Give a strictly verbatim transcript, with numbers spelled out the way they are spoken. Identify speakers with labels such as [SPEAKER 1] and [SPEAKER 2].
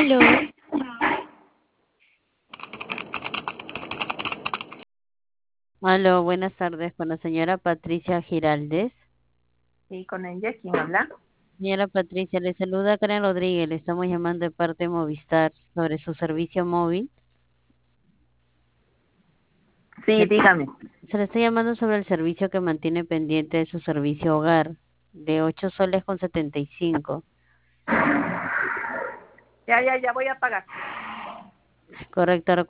[SPEAKER 1] Aló, aló, buenas tardes con la señora Patricia Giraldes.
[SPEAKER 2] Sí, con ella, ¿quién habla?
[SPEAKER 1] Señora Patricia, le saluda Karen Rodríguez, le estamos llamando de parte de Movistar sobre su servicio móvil.
[SPEAKER 2] Sí,
[SPEAKER 1] Se,
[SPEAKER 2] dígame.
[SPEAKER 1] se le está llamando sobre el servicio que mantiene pendiente de su servicio hogar, de ocho soles con setenta y cinco.
[SPEAKER 2] Ya, ya, ya voy a pagar.
[SPEAKER 1] Correcto,